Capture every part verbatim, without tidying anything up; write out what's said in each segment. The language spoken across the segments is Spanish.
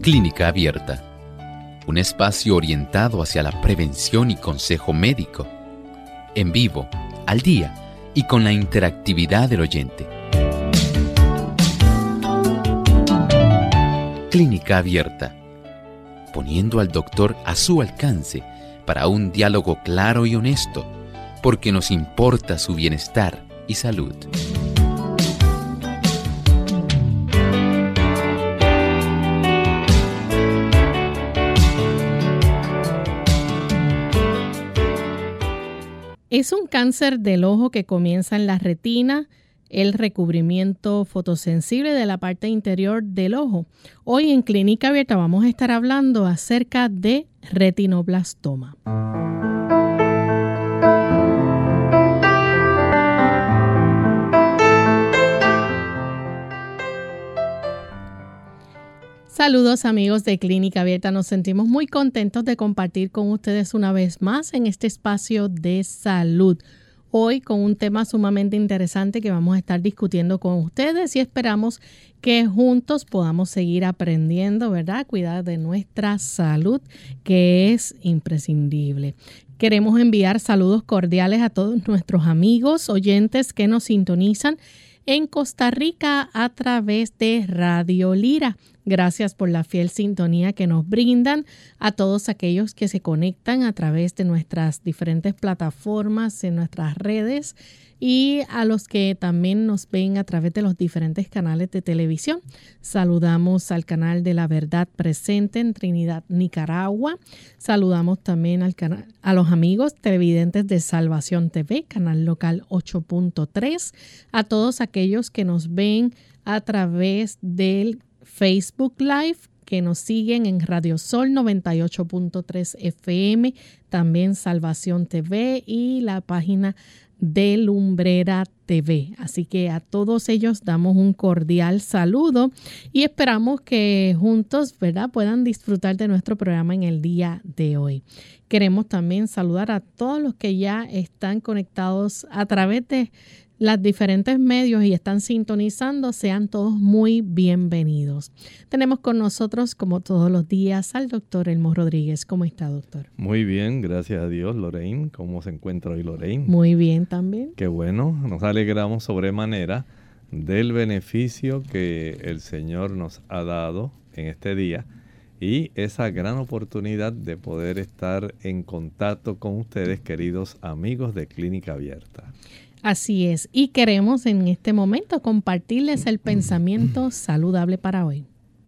Clínica Abierta, un espacio orientado hacia la prevención y consejo médico, en vivo, al día y con la interactividad del oyente. Clínica Abierta, poniendo al doctor a su alcance para un diálogo claro y honesto, porque nos importa su bienestar y salud. Es un cáncer del ojo que comienza en la retina, el recubrimiento fotosensible de la parte interior del ojo. Hoy en Clínica Abierta vamos a estar hablando acerca de retinoblastoma. Saludos amigos de Clínica Abierta, nos sentimos muy contentos de compartir con ustedes una vez más en este espacio de salud. Hoy con un tema sumamente interesante que vamos a estar discutiendo con ustedes y esperamos que juntos podamos seguir aprendiendo, ¿verdad? Cuidar de nuestra salud, que es imprescindible. Queremos enviar saludos cordiales a todos nuestros amigos, oyentes que nos sintonizan en Costa Rica a través de Radio Lira. Gracias por la fiel sintonía que nos brindan, a todos aquellos que se conectan a través de nuestras diferentes plataformas en nuestras redes y a los que también nos ven a través de los diferentes canales de televisión. Saludamos al canal de La Verdad Presente en Trinidad, Nicaragua. Saludamos también al canal, a los amigos televidentes de Salvación T V, canal local ocho punto tres, a todos aquellos que nos ven a través del Facebook Live, que nos siguen en Radio Sol noventa y ocho punto tres F M, también Salvación T V y la página de Lumbrera T V. Así que a todos ellos damos un cordial saludo y esperamos que juntos, ¿verdad?, puedan disfrutar de nuestro programa en el día de hoy. Queremos también saludar a todos los que ya están conectados a través de los diferentes medios y están sintonizando. Sean todos muy bienvenidos. Tenemos con nosotros, como todos los días, al doctor Elmo Rodríguez. ¿Cómo está, doctor? Muy bien, gracias a Dios. Lorraine, ¿cómo se encuentra hoy, Lorraine? Muy bien también. Qué bueno, nos alegramos sobremanera del beneficio que el Señor nos ha dado en este día y esa gran oportunidad de poder estar en contacto con ustedes, queridos amigos de Clínica Abierta. Así es, y queremos en este momento compartirles el pensamiento saludable para hoy.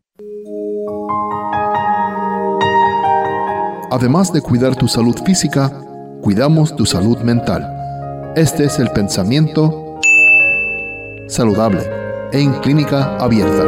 Además de cuidar tu salud física, cuidamos tu salud mental. Este es el pensamiento saludable en Clínica Abierta.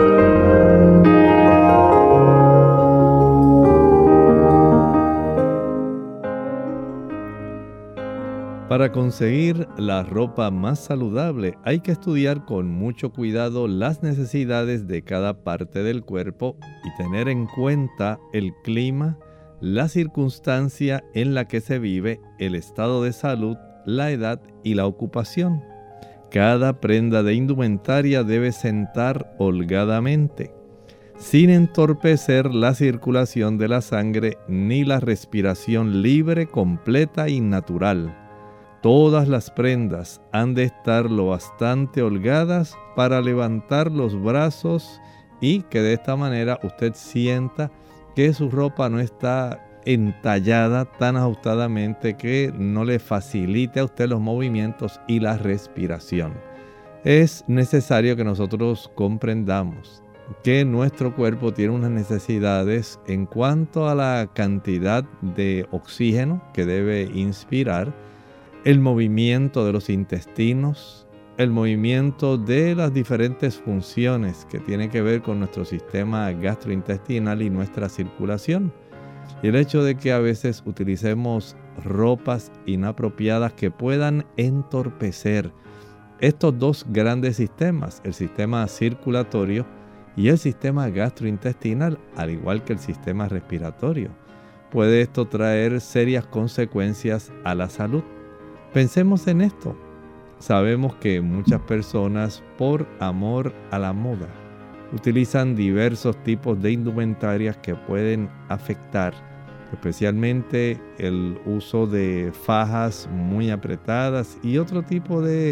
Para conseguir la ropa más saludable hay que estudiar con mucho cuidado las necesidades de cada parte del cuerpo y tener en cuenta el clima, la circunstancia en la que se vive, el estado de salud, la edad y la ocupación. Cada prenda de indumentaria debe sentar holgadamente, sin entorpecer la circulación de la sangre ni la respiración libre, completa y natural. Todas las prendas han de estar lo bastante holgadas para levantar los brazos y que de esta manera usted sienta que su ropa no está entallada tan ajustadamente que no le facilite a usted los movimientos y la respiración. Es necesario que nosotros comprendamos que nuestro cuerpo tiene unas necesidades en cuanto a la cantidad de oxígeno que debe inspirar, el movimiento de los intestinos, el movimiento de las diferentes funciones que tienen que ver con nuestro sistema gastrointestinal y nuestra circulación. Y el hecho de que a veces utilicemos ropas inapropiadas que puedan entorpecer estos dos grandes sistemas, el sistema circulatorio y el sistema gastrointestinal, al igual que el sistema respiratorio. Puede esto traer serias consecuencias a la salud. Pensemos en esto. Sabemos que muchas personas, por amor a la moda, utilizan diversos tipos de indumentarias que pueden afectar, especialmente el uso de fajas muy apretadas y otro tipo de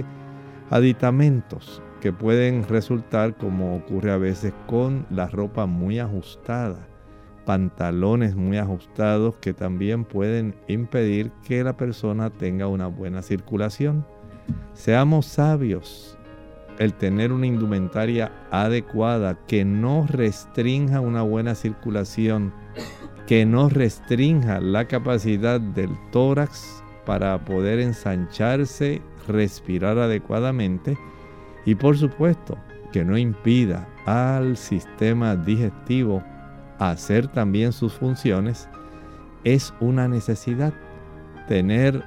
aditamentos que pueden resultar, como ocurre a veces con la ropa muy ajustada, pantalones muy ajustados que también pueden impedir que la persona tenga una buena circulación. Seamos sabios. El tener una indumentaria adecuada que no restrinja una buena circulación, que no restrinja la capacidad del tórax para poder ensancharse, respirar adecuadamente, y por supuesto que no impida al sistema digestivo hacer también sus funciones, es una necesidad. Tener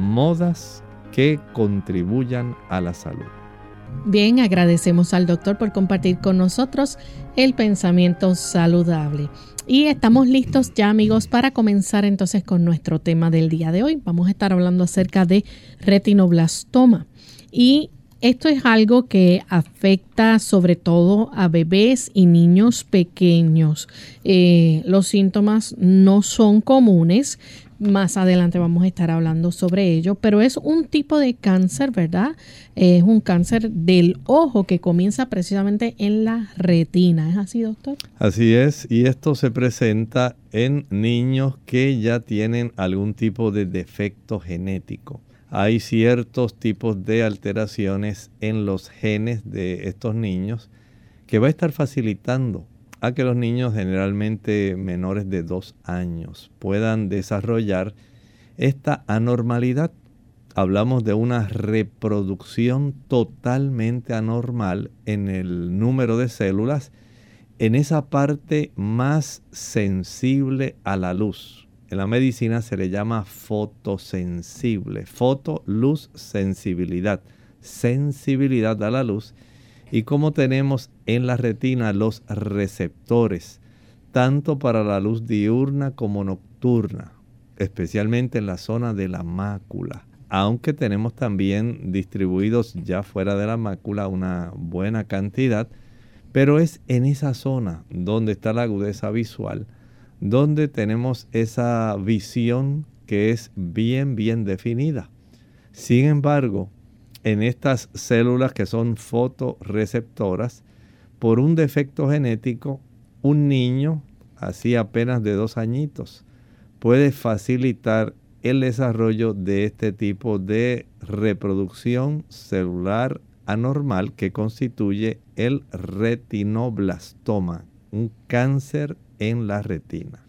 modas que contribuyan a la salud. Bien, agradecemos al doctor por compartir con nosotros el pensamiento saludable. Y estamos listos ya, amigos, para comenzar entonces con nuestro tema del día de hoy. Vamos a estar hablando acerca de retinoblastoma. Y esto es algo que afecta sobre todo a bebés y niños pequeños. Eh, los síntomas no son comunes. Más adelante vamos a estar hablando sobre ello, pero es un tipo de cáncer, ¿verdad? Es un cáncer del ojo que comienza precisamente en la retina. ¿Es así, doctor? Así es, y esto se presenta en niños que ya tienen algún tipo de defecto genético. Hay ciertos tipos de alteraciones en los genes de estos niños que va a estar facilitando a que los niños, generalmente menores de dos años, puedan desarrollar esta anormalidad. Hablamos de una reproducción totalmente anormal en el número de células, en esa parte más sensible a la luz. En la medicina se le llama fotosensible. Foto, luz, sensibilidad. Sensibilidad a la luz. Y como tenemos en la retina los receptores, tanto para la luz diurna como nocturna, especialmente en la zona de la mácula. Aunque tenemos también distribuidos ya fuera de la mácula una buena cantidad, pero es en esa zona donde está la agudeza visual, donde tenemos esa visión que es bien, bien definida. Sin embargo, en estas células que son fotorreceptoras, por un defecto genético, un niño, así apenas de dos añitos, puede facilitar el desarrollo de este tipo de reproducción celular anormal que constituye el retinoblastoma, un cáncer en la retina.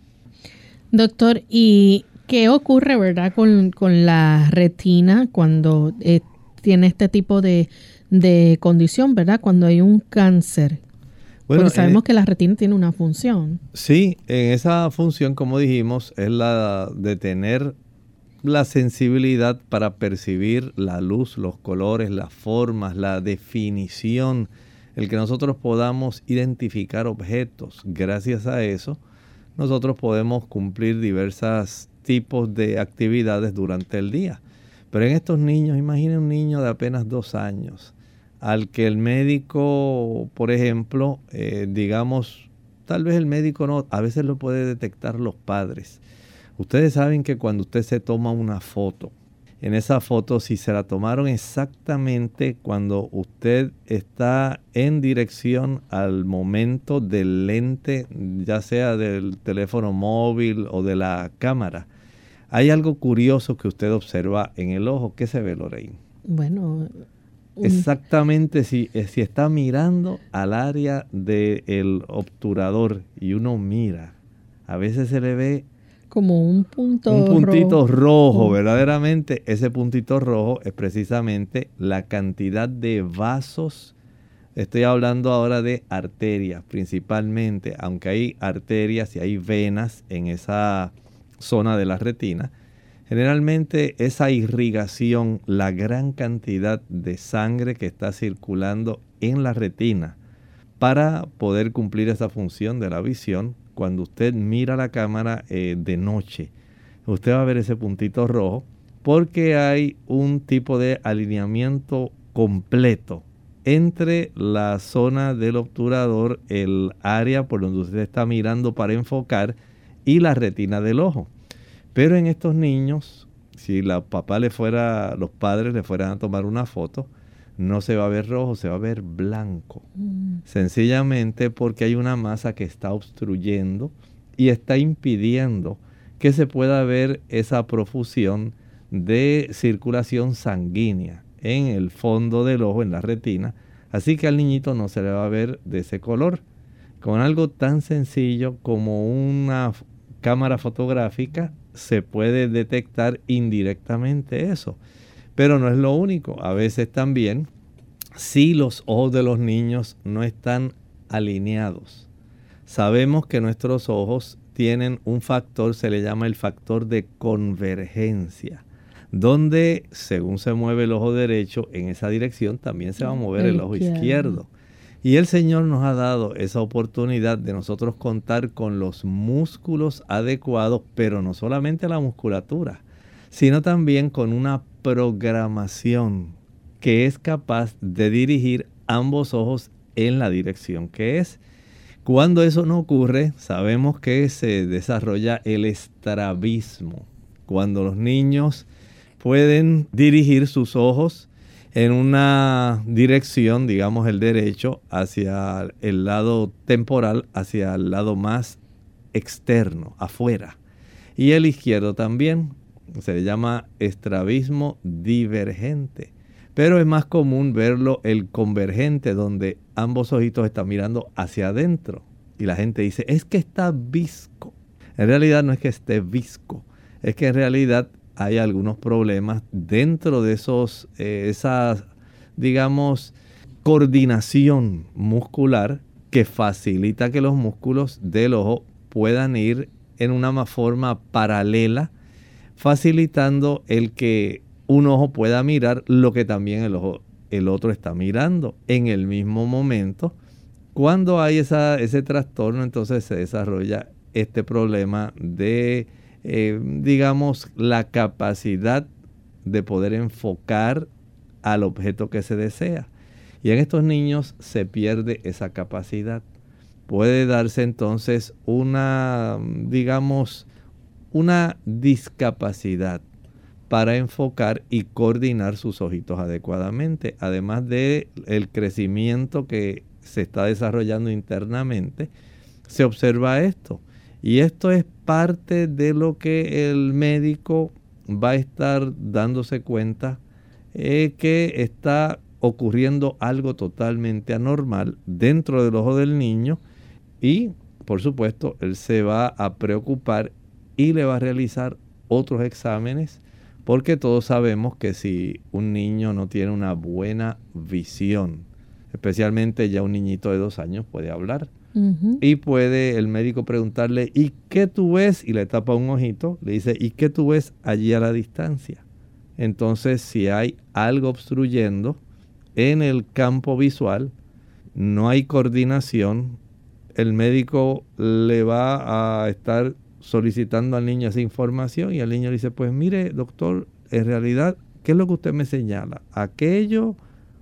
Doctor, ¿y qué ocurre, verdad, con, con la retina cuando eh, tiene este tipo de, de condición, verdad, cuando hay un cáncer? Bueno, porque sabemos en, que la retina tiene una función. Sí, en esa función, como dijimos, es la de tener la sensibilidad para percibir la luz, los colores, las formas, la definición, el que nosotros podamos identificar objetos. Gracias a eso, nosotros podemos cumplir diversos tipos de actividades durante el día. Pero en estos niños, imaginen un niño de apenas dos años, al que el médico, por ejemplo, eh, digamos, tal vez el médico no, a veces lo puede detectar los padres. Ustedes saben que cuando usted se toma una foto, en esa foto, si se la tomaron exactamente cuando usted está en dirección al momento del lente, ya sea del teléfono móvil o de la cámara, hay algo curioso que usted observa en el ojo. ¿Qué se ve, Lorraine? Bueno, un... exactamente si, si está mirando al área del obturador y uno mira, a veces se le ve como un punto un puntito rojo. rojo, oh. Verdaderamente ese puntito rojo es precisamente la cantidad de vasos. Estoy hablando ahora de arterias principalmente, aunque hay arterias y hay venas en esa zona de la retina. Generalmente esa irrigación, la gran cantidad de sangre que está circulando en la retina para poder cumplir esa función de la visión. Cuando usted mira la cámara eh, de noche, usted va a ver ese puntito rojo porque hay un tipo de alineamiento completo entre la zona del obturador, el área por donde usted está mirando para enfocar, y la retina del ojo. Pero en estos niños, si la papá le fuera, los padres le fueran a tomar una foto, no se va a ver rojo, se va a ver blanco. Mm. Sencillamente porque hay una masa que está obstruyendo y está impidiendo que se pueda ver esa profusión de circulación sanguínea en el fondo del ojo, en la retina. Así que al niñito no se le va a ver de ese color. Con algo tan sencillo como una cámara fotográfica se puede detectar indirectamente eso. Pero no es lo único. A veces también, si los ojos de los niños no están alineados, sabemos que nuestros ojos tienen un factor, se le llama el factor de convergencia, donde según se mueve el ojo derecho en esa dirección, también se va a mover el ojo izquierdo. Y el Señor nos ha dado esa oportunidad de nosotros contar con los músculos adecuados, pero no solamente la musculatura, sino también con una programación que es capaz de dirigir ambos ojos en la dirección que es. Cuando eso no ocurre, sabemos que se desarrolla el estrabismo. Cuando los niños pueden dirigir sus ojos en una dirección, digamos el derecho, hacia el lado temporal, hacia el lado más externo, afuera. Y el izquierdo también, se le llama estrabismo divergente. Pero es más común verlo el convergente, donde ambos ojitos están mirando hacia adentro. Y la gente dice, es que está visco. En realidad no es que esté visco, es que en realidad hay algunos problemas dentro de esos, eh, esa, digamos, coordinación muscular que facilita que los músculos del ojo puedan ir en una forma paralela, facilitando el que un ojo pueda mirar lo que también el ojo, el otro está mirando en el mismo momento. Cuando hay esa, ese trastorno, entonces se desarrolla este problema de, eh, digamos, la capacidad de poder enfocar al objeto que se desea. Y en estos niños se pierde esa capacidad. Puede darse entonces una, digamos, una discapacidad para enfocar y coordinar sus ojitos adecuadamente, además de el crecimiento que se está desarrollando internamente. Se observa esto, y esto es parte de lo que el médico va a estar dándose cuenta, eh, que está ocurriendo algo totalmente anormal dentro del ojo del niño, y por supuesto él se va a preocupar y le va a realizar otros exámenes, porque todos sabemos que si un niño no tiene una buena visión, especialmente ya un niñito de dos años puede hablar, uh-huh. y puede el médico preguntarle, ¿y qué tú ves? Y le tapa un ojito, le dice, ¿y qué tú ves allí a la distancia? Entonces, si hay algo obstruyendo en el campo visual, no hay coordinación, el médico le va a estar solicitando al niño esa información, y el niño le dice, pues mire doctor, en realidad, ¿qué es lo que usted me señala? ¿Aquello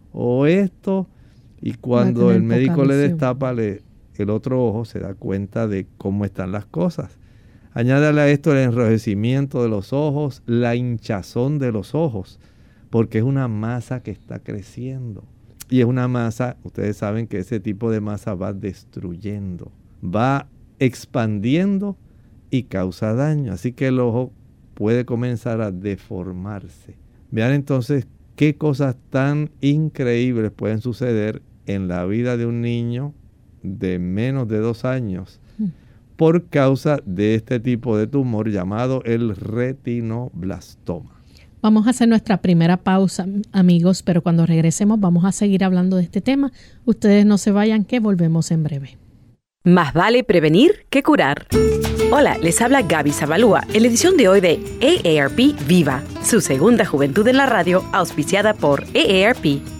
o esto? Y cuando el médico le destapa le, el otro ojo, se da cuenta de cómo están las cosas. Añádale a esto el enrojecimiento de los ojos, la hinchazón de los ojos, porque es una masa que está creciendo. Y es una masa, ustedes saben que ese tipo de masa va destruyendo, va expandiendo y causa daño. Así que el ojo puede comenzar a deformarse. Vean entonces qué cosas tan increíbles pueden suceder en la vida de un niño de menos de dos años por causa de este tipo de tumor llamado el retinoblastoma. Vamos a hacer nuestra primera pausa, amigos, pero cuando regresemos vamos a seguir hablando de este tema. Ustedes no se vayan, que volvemos en breve. Más vale prevenir que curar. Hola, les habla Gaby Zabalúa en la edición de hoy de A A R P Viva, su segunda juventud en la radio, auspiciada por A A R P.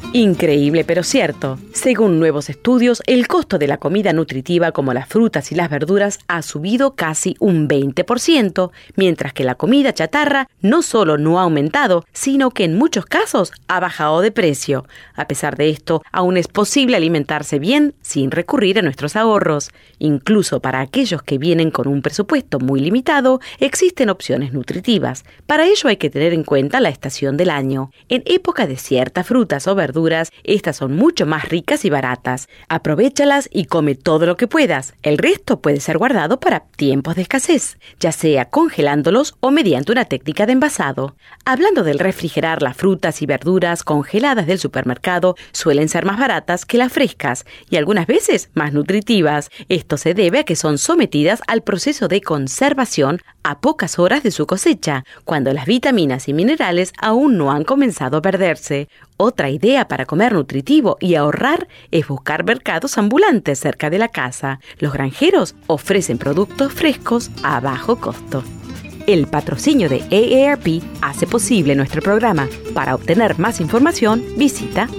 Increíble, pero cierto. Según nuevos estudios, el costo de la comida nutritiva como las frutas y las verduras ha subido casi un veinte por ciento, mientras que la comida chatarra no solo no ha aumentado, sino que en muchos casos ha bajado de precio. A pesar de esto, aún es posible alimentarse bien sin recurrir a nuestros ahorros. Incluso para aquellos que vienen con un presupuesto muy limitado, existen opciones nutritivas. Para ello hay que tener en cuenta la estación del año. En época de ciertas frutas o verduras, estas son mucho más ricas y baratas. Aprovéchalas y come todo lo que puedas. El resto puede ser guardado para tiempos de escasez, ya sea congelándolos o mediante una técnica de envasado. Hablando del refrigerar, las frutas y verduras congeladas del supermercado suelen ser más baratas que las frescas y algunas veces más nutritivas. Esto se debe a que son sometidas al proceso de conservación a pocas horas de su cosecha, cuando las vitaminas y minerales aún no han comenzado a perderse. Otra idea para comer nutritivo y ahorrar es buscar mercados ambulantes cerca de la casa. Los granjeros ofrecen productos frescos a bajo costo. El patrocinio de A A R P hace posible nuestro programa. Para obtener más información, visita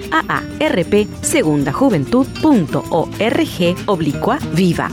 aarpsegundajuventud.org oblicua viva.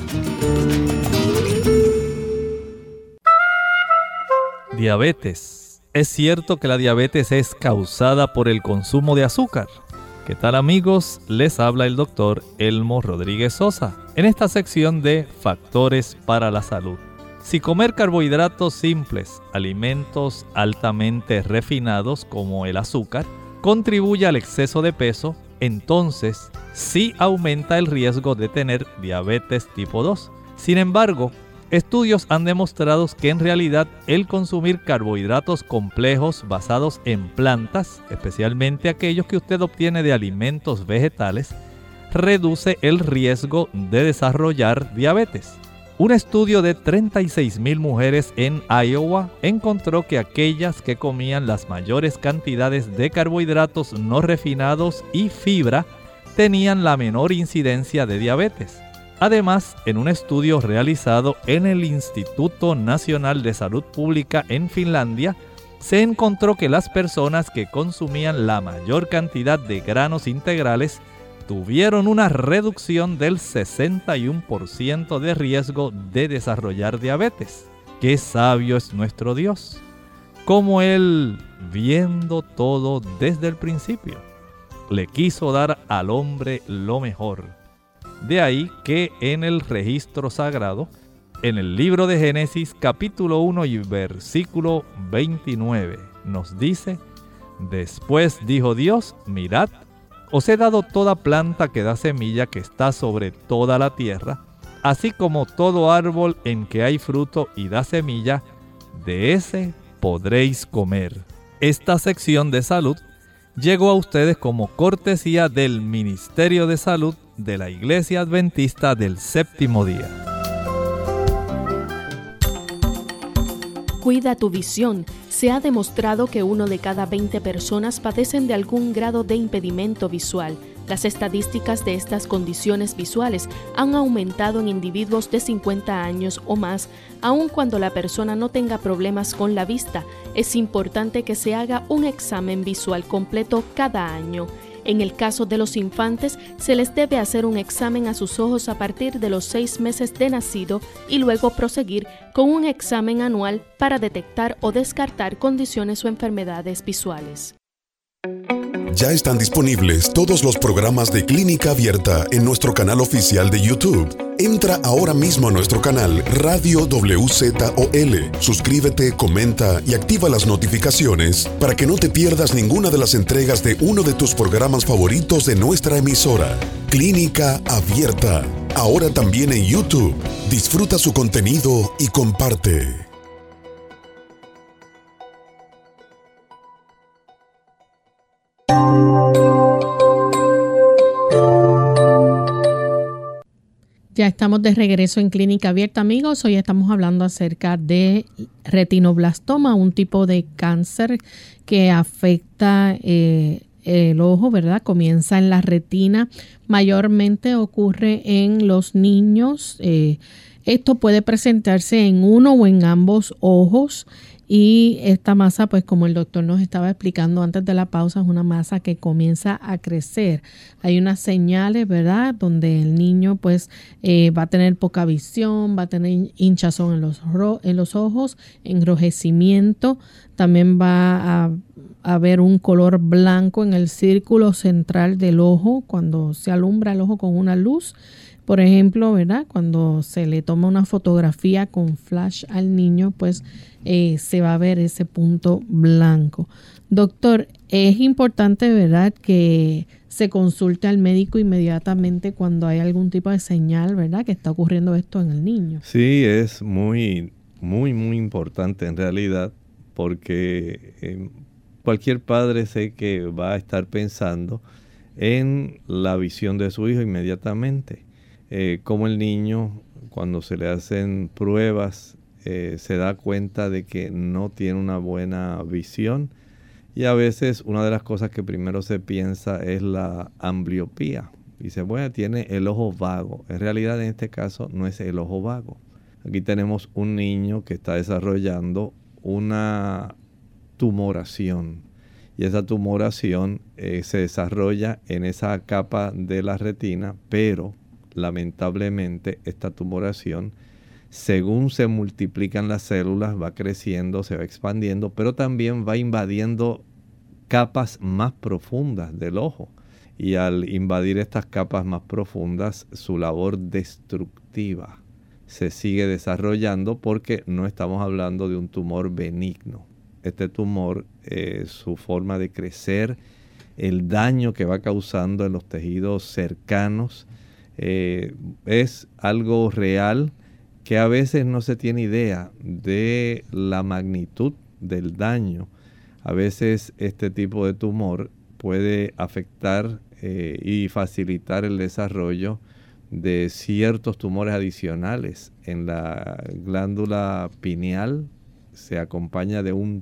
Diabetes. ¿Es cierto que la diabetes es causada por el consumo de azúcar? ¿Qué tal, amigos? Les habla el doctor Elmo Rodríguez Sosa en esta sección de Factores para la Salud. Si comer carbohidratos simples, alimentos altamente refinados como el azúcar, contribuye al exceso de peso, entonces sí aumenta el riesgo de tener diabetes tipo dos. Sin embargo, estudios han demostrado que en realidad el consumir carbohidratos complejos basados en plantas, especialmente aquellos que usted obtiene de alimentos vegetales, reduce el riesgo de desarrollar diabetes. Un estudio de treinta y seis mil mujeres en Iowa encontró que aquellas que comían las mayores cantidades de carbohidratos no refinados y fibra tenían la menor incidencia de diabetes. Además, en un estudio realizado en el Instituto Nacional de Salud Pública en Finlandia, se encontró que las personas que consumían la mayor cantidad de granos integrales tuvieron una reducción del sesenta y uno por ciento de riesgo de desarrollar diabetes. ¡Qué sabio es nuestro Dios! Como Él, viendo todo desde el principio, le quiso dar al hombre lo mejor. De ahí que en el registro sagrado, en el libro de Génesis capítulo uno y versículo veintinueve, nos dice: Después dijo Dios, mirad, os he dado toda planta que da semilla que está sobre toda la tierra, así como todo árbol en que hay fruto y da semilla, de ese podréis comer. Esta sección de salud llegó a ustedes como cortesía del Ministerio de Salud de la Iglesia Adventista del Séptimo Día. Cuida tu visión. Se ha demostrado que uno de cada veinte personas padecen de algún grado de impedimento visual. Las estadísticas de estas condiciones visuales han aumentado en individuos de cincuenta años o más, aun cuando la persona no tenga problemas con la vista. Es importante que se haga un examen visual completo cada año. En el caso de los infantes, se les debe hacer un examen a sus ojos a partir de los seis meses de nacido y luego proseguir con un examen anual para detectar o descartar condiciones o enfermedades visuales. Ya están disponibles todos los programas de Clínica Abierta en nuestro canal oficial de YouTube. Entra ahora mismo a nuestro canal Radio W Z O L. Suscríbete, comenta y activa las notificaciones para que no te pierdas ninguna de las entregas de uno de tus programas favoritos de nuestra emisora. Clínica Abierta. Ahora también en YouTube. Disfruta su contenido y comparte. Ya estamos de regreso en Clínica Abierta, amigos. Hoy estamos hablando acerca de retinoblastoma, un tipo de cáncer que afecta eh, el ojo, ¿verdad? Comienza en la retina. Mayormente ocurre en los niños. Eh, Esto puede presentarse en uno o en ambos ojos. Y esta masa, pues como el doctor nos estaba explicando antes de la pausa, es una masa que comienza a crecer. Hay unas señales, ¿verdad?, donde el niño pues eh, va a tener poca visión, va a tener hinchazón en los, en los ojos, enrojecimiento. También va a, a haber un color blanco en el círculo central del ojo cuando se alumbra el ojo con una luz. Por ejemplo, ¿verdad?, cuando se le toma una fotografía con flash al niño, pues eh, se va a ver ese punto blanco. Doctor, es importante, ¿verdad?, que se consulte al médico inmediatamente cuando hay algún tipo de señal, ¿verdad?, que está ocurriendo esto en el niño. Sí, es muy, muy, muy importante en realidad, porque eh, cualquier padre sé que va a estar pensando en la visión de su hijo inmediatamente. Eh, como el niño, cuando se le hacen pruebas, eh, se da cuenta de que no tiene una buena visión, y a veces una de las cosas que primero se piensa es la ambliopía. Dice, bueno, tiene el ojo vago. En realidad, en este caso, no es el ojo vago. Aquí tenemos un niño que está desarrollando una tumoración, y esa tumoración eh, se desarrolla en esa capa de la retina, pero lamentablemente esta tumoración, según se multiplican las células, va creciendo, se va expandiendo, pero también va invadiendo capas más profundas del ojo. Y al invadir estas capas más profundas, su labor destructiva se sigue desarrollando, porque no estamos hablando de un tumor benigno. Este tumor, eh, su forma de crecer, el daño que va causando en los tejidos cercanos, Eh, es algo real, que a veces no se tiene idea de la magnitud del daño. A veces este tipo de tumor puede afectar eh, y facilitar el desarrollo de ciertos tumores adicionales en la glándula pineal. Se acompaña de un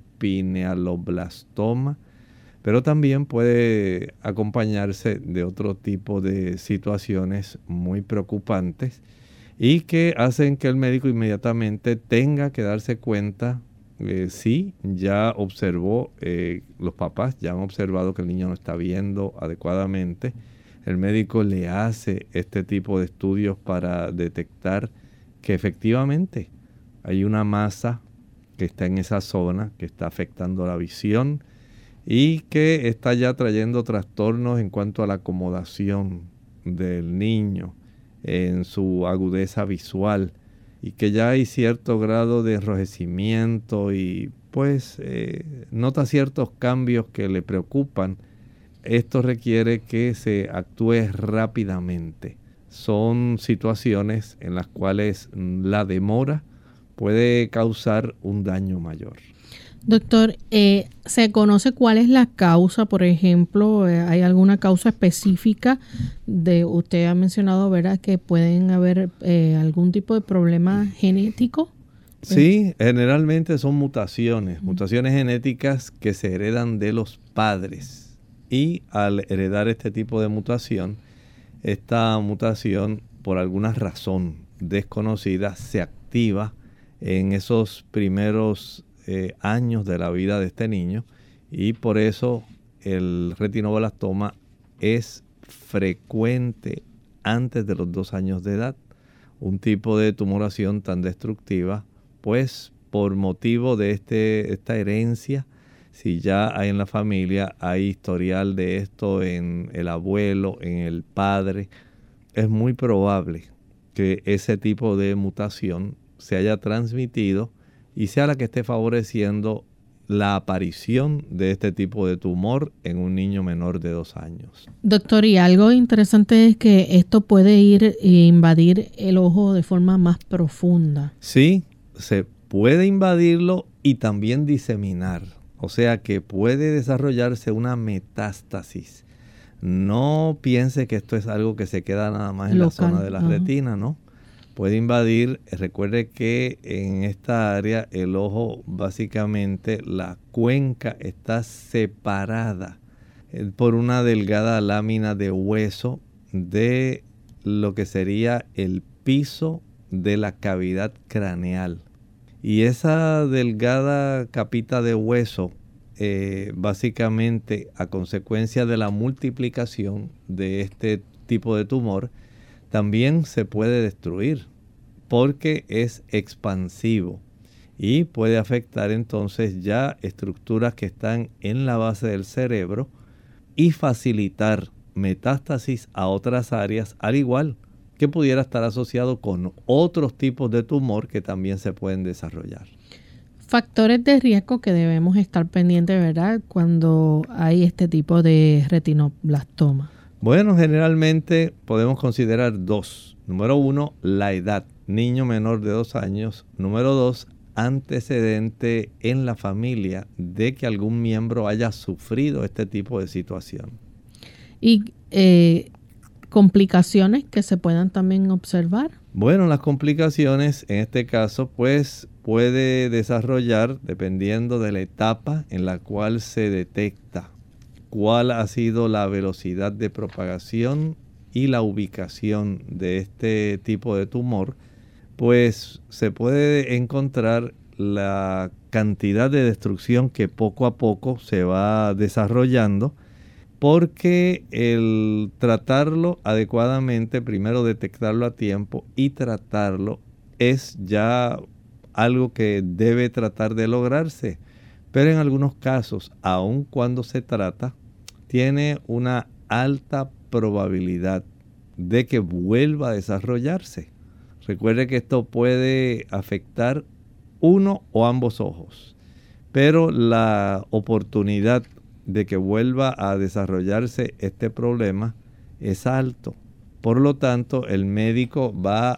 pinealoblastoma, pero también puede acompañarse de otro tipo de situaciones muy preocupantes y que hacen que el médico inmediatamente tenga que darse cuenta, eh, sí, ya observó, eh, los papás ya han observado que el niño no está viendo adecuadamente. El médico le hace este tipo de estudios para detectar que efectivamente hay una masa que está en esa zona, que está afectando la visión, y que está ya trayendo trastornos en cuanto a la acomodación del niño en su agudeza visual, y que ya hay cierto grado de enrojecimiento y pues eh, nota ciertos cambios que le preocupan. Esto requiere que se actúe rápidamente. Son situaciones en las cuales la demora puede causar un daño mayor. Doctor, eh, ¿se conoce cuál es la causa? Por ejemplo, eh, ¿hay alguna causa específica? De usted ha mencionado, ¿verdad?, que pueden haber eh, algún tipo de problema genético. Sí, generalmente son mutaciones, mutaciones genéticas que se heredan de los padres. Y al heredar este tipo de mutación, esta mutación, por alguna razón desconocida, se activa en esos primeros Eh, años de la vida de este niño, y por eso el retinoblastoma es frecuente antes de los dos años de edad. Un tipo de tumoración tan destructiva, pues por motivo de este, esta herencia, si ya hay en la familia, hay historial de esto en el abuelo, en el padre, es muy probable que ese tipo de mutación se haya transmitido y sea la que esté favoreciendo la aparición de este tipo de tumor en un niño menor de dos años. Doctor, y algo interesante es que esto puede ir e invadir el ojo de forma más profunda. Sí, se puede invadirlo y también diseminar. O sea que puede desarrollarse una metástasis. No piense que esto es algo que se queda nada más en local, la zona de la uh-huh. retina, ¿no? Puede invadir, recuerde que en esta área el ojo, básicamente la cuenca está separada por una delgada lámina de hueso de lo que sería el piso de la cavidad craneal. Y esa delgada capita de hueso, eh, básicamente a consecuencia de la multiplicación de este tipo de tumor, también se puede destruir porque es expansivo y puede afectar entonces ya estructuras que están en la base del cerebro y facilitar metástasis a otras áreas, al igual que pudiera estar asociado con otros tipos de tumor que también se pueden desarrollar. Factores de riesgo que debemos estar pendientes, ¿verdad?, cuando hay este tipo de retinoblastoma. Bueno, generalmente podemos considerar dos. Número uno, la edad. Niño menor de dos años. Número dos, antecedente en la familia de que algún miembro haya sufrido este tipo de situación. Y eh, complicaciones que se puedan también observar. Bueno, las complicaciones en este caso pues puede desarrollar dependiendo de la etapa en la cual se detecta, cuál ha sido la velocidad de propagación y la ubicación de este tipo de tumor, pues se puede encontrar la cantidad de destrucción que poco a poco se va desarrollando, porque el tratarlo adecuadamente, primero detectarlo a tiempo y tratarlo, es ya algo que debe tratar de lograrse. Pero en algunos casos, aun cuando se trata, tiene una alta probabilidad de que vuelva a desarrollarse. Recuerde que esto puede afectar uno o ambos ojos, pero la oportunidad de que vuelva a desarrollarse este problema es alto. Por lo tanto, el médico va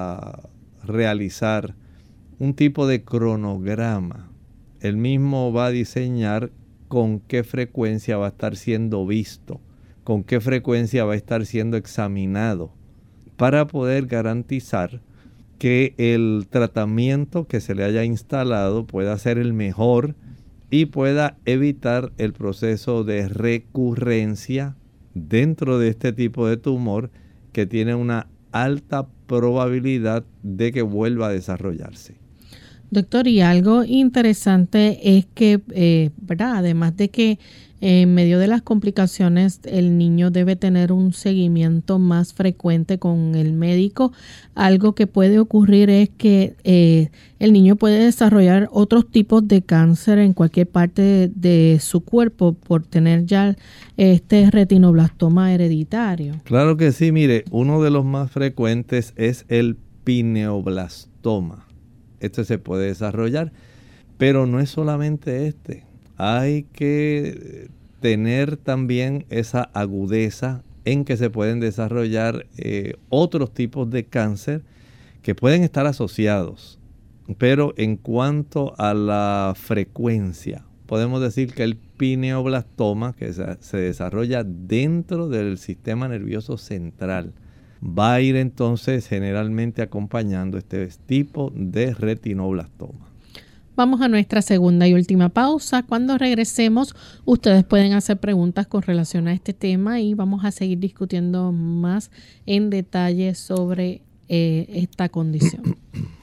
a realizar un tipo de cronograma. Él mismo va a diseñar con qué frecuencia va a estar siendo visto, con qué frecuencia va a estar siendo examinado, para poder garantizar que el tratamiento que se le haya instalado pueda ser el mejor y pueda evitar el proceso de recurrencia dentro de este tipo de tumor que tiene una alta probabilidad de que vuelva a desarrollarse. Doctor, y algo interesante es que, eh, ¿verdad?, además de que eh, en medio de las complicaciones el niño debe tener un seguimiento más frecuente con el médico, algo que puede ocurrir es que eh, el niño puede desarrollar otros tipos de cáncer en cualquier parte de, de su cuerpo por tener ya este retinoblastoma hereditario. Claro que sí, mire, uno de los más frecuentes es el pineoblastoma. Este se puede desarrollar, pero no es solamente este. Hay que tener también esa agudeza en que se pueden desarrollar eh, otros tipos de cáncer que pueden estar asociados. Pero en cuanto a la frecuencia, podemos decir que el pineoblastoma, que se, se desarrolla dentro del sistema nervioso central, va a ir entonces generalmente acompañando este tipo de retinoblastoma. Vamos a nuestra segunda y última pausa. Cuando regresemos, ustedes pueden hacer preguntas con relación a este tema y vamos a seguir discutiendo más en detalle sobre eh, esta condición.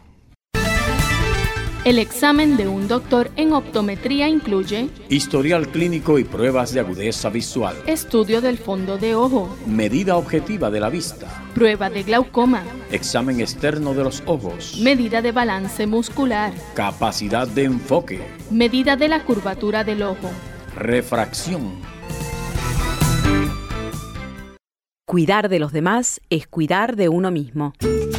El examen de un doctor en optometría incluye historial clínico y pruebas de agudeza visual, estudio del fondo de ojo, medida objetiva de la vista, prueba de glaucoma, examen externo de los ojos, medida de balance muscular, capacidad de enfoque, medida de la curvatura del ojo, refracción. Cuidar de los demás es cuidar de uno mismo.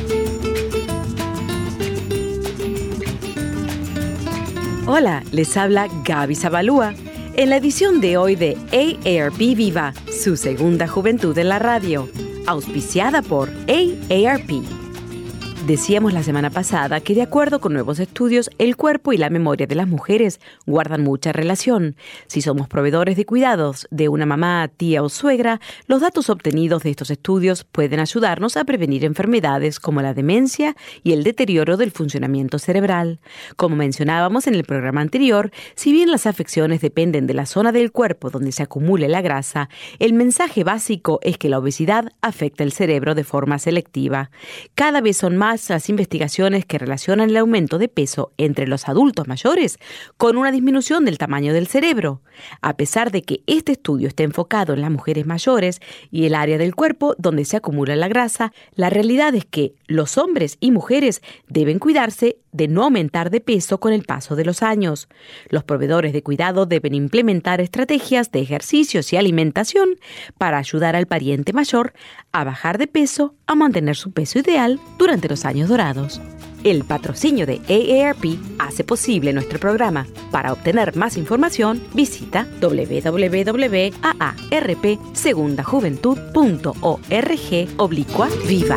Hola, les habla Gaby Zabalúa en la edición de hoy de A A R P Viva, su segunda juventud en la radio, auspiciada por A A R P. Decíamos la semana pasada que de acuerdo con nuevos estudios, el cuerpo y la memoria de las mujeres guardan mucha relación. Si somos proveedores de cuidados de una mamá, tía o suegra, los datos obtenidos de estos estudios pueden ayudarnos a prevenir enfermedades como la demencia y el deterioro del funcionamiento cerebral. Como mencionábamos en el programa anterior, si bien las afecciones dependen de la zona del cuerpo donde se acumule la grasa, el mensaje básico es que la obesidad afecta el cerebro de forma selectiva. Cada vez son más varias las investigaciones que relacionan el aumento de peso entre los adultos mayores con una disminución del tamaño del cerebro. A pesar de que este estudio esté enfocado en las mujeres mayores y el área del cuerpo donde se acumula la grasa, la realidad es que los hombres y mujeres deben cuidarse de no aumentar de peso con el paso de los años. Los proveedores de cuidado deben implementar estrategias de ejercicios y alimentación para ayudar al pariente mayor a bajar de peso, a mantener su peso ideal durante los años dorados. El patrocinio de A A R P hace posible nuestro programa. Para obtener más información, visita doble u doble u doble u punto a a r p segunda juventud punto org oblicua viva.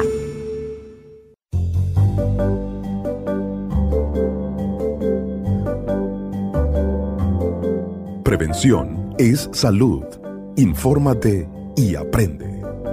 Prevención es salud. Infórmate y aprende.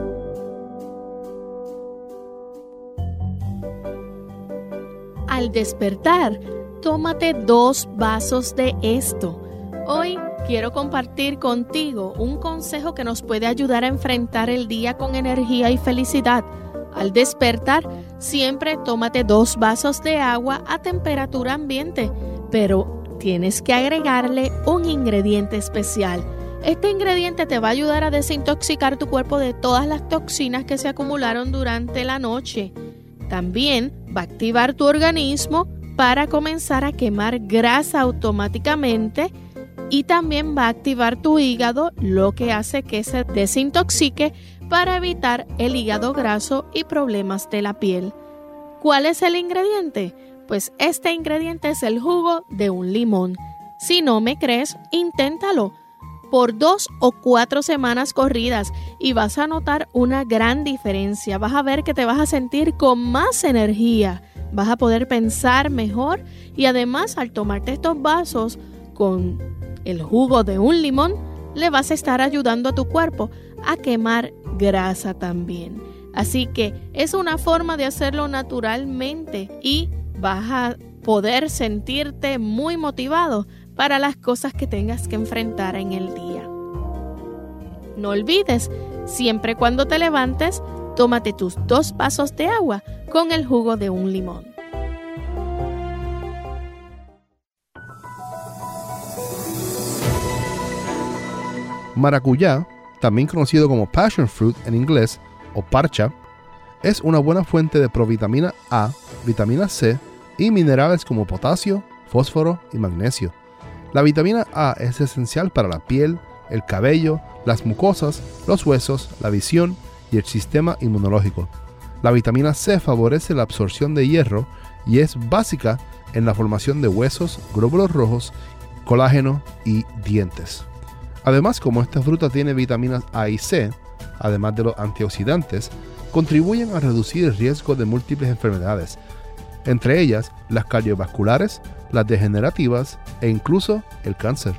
Al despertar, tómate dos vasos de esto. Hoy quiero compartir contigo un consejo que nos puede ayudar a enfrentar el día con energía y felicidad. Al despertar, siempre tómate dos vasos de agua a temperatura ambiente, pero tienes que agregarle un ingrediente especial. Este ingrediente te va a ayudar a desintoxicar tu cuerpo de todas las toxinas que se acumularon durante la noche. También va a activar tu organismo para comenzar a quemar grasa automáticamente y también va a activar tu hígado, lo que hace que se desintoxique para evitar el hígado graso y problemas de la piel. ¿Cuál es el ingrediente? Pues este ingrediente es el jugo de un limón. Si no me crees, inténtalo por dos o cuatro semanas corridas y vas a notar una gran diferencia. Vas a ver que te vas a sentir con más energía, vas a poder pensar mejor y además al tomarte estos vasos con el jugo de un limón, le vas a estar ayudando a tu cuerpo a quemar grasa también. Así que es una forma de hacerlo naturalmente y vas a poder sentirte muy motivado para las cosas que tengas que enfrentar en el día. No olvides, siempre cuando te levantes, tómate tus dos vasos de agua con el jugo de un limón. Maracuyá, también conocido como passion fruit en inglés o parcha, es una buena fuente de provitamina A, vitamina C y minerales como potasio, fósforo y magnesio. La vitamina A es esencial para la piel, el cabello, las mucosas, los huesos, la visión y el sistema inmunológico. La vitamina C favorece la absorción de hierro y es básica en la formación de huesos, glóbulos rojos, colágeno y dientes. Además, como esta fruta tiene vitaminas A y C, además de los antioxidantes, contribuyen a reducir el riesgo de múltiples enfermedades, entre ellas las cardiovasculares, las degenerativas e incluso el cáncer.